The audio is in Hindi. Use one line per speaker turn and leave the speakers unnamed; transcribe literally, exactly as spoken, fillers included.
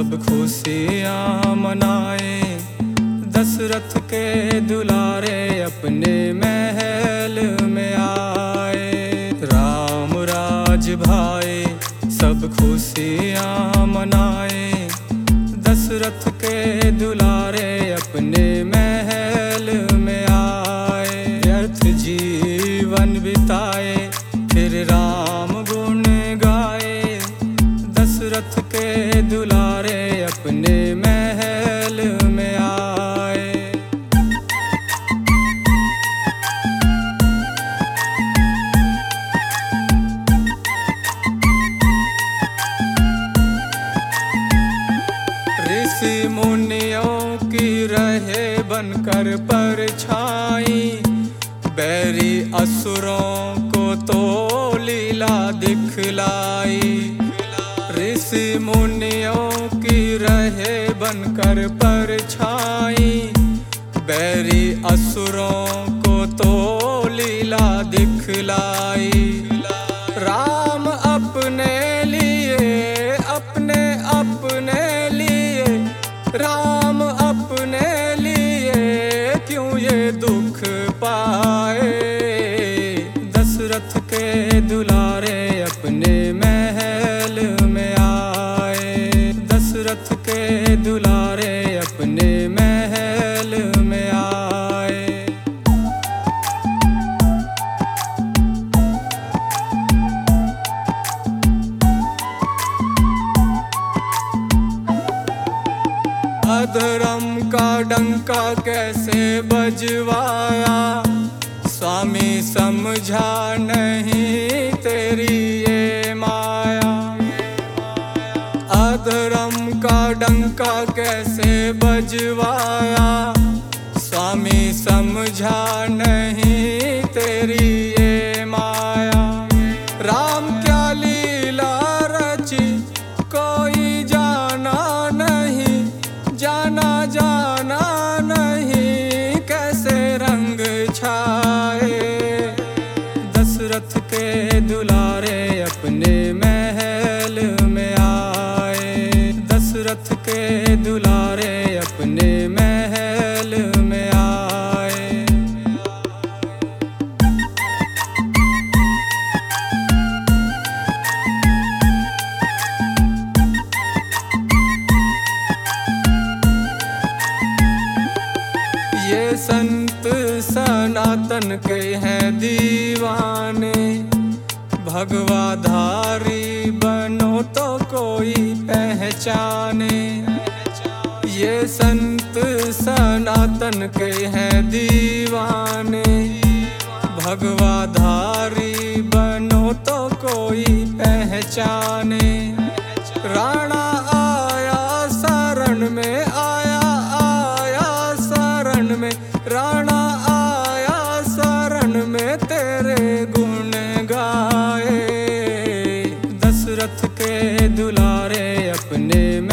सब खुशियाँ मनाए। दशरथ के दुलारे अपने महल में आए। राम राज भाए सब खुशियाँ मनाए। दशरथ के दुलारे अपने महल में आए। व्यर्थ जीवन बिताए फिर राम गुण गाए। दशरथ के दुलारे अपने महल में आए। ऋषि मुनियों की रहे बनकर परछाई। बैरी असुरों को तो लीला दिखलाई। ऋषि मुनियों की रहे बनकर परछाई। बैरी असुरों को तो लीला दिखलाई। राम अपने लिए अपने अपने लिए राम अपने लिए क्यों ये दुख पाए। दशरथ के दुलारे अपने महल में आए। दशरथ के दुलारे अपने महल में आए। अधर्म का डंका कैसे बजवाया। स्वामी समझा नहीं तेरी ये माया। अधर्म का डंका कैसे बजवाया। स्वामी समझा नहीं तेरी ये माया। राम क्या लीला रची कोई जाना नहीं। जाना जाना नहीं कैसे रंग छाए। दशरथ के दुलारे अपने महल में आए। दशरथ के दुलारे अपने महल में आए। ये संत सनातन के हैं दीवाने। भगवाधारी बनो तो कोई पहचाने। ये संत सनातन के हैं दीवाने। भगवाधारी बनो तो कोई पहचाने। राणा आया शरण में आया आया शरण में। राणा आया शरण में तेरे गुण गाए। दशरथ के दुलारे अपने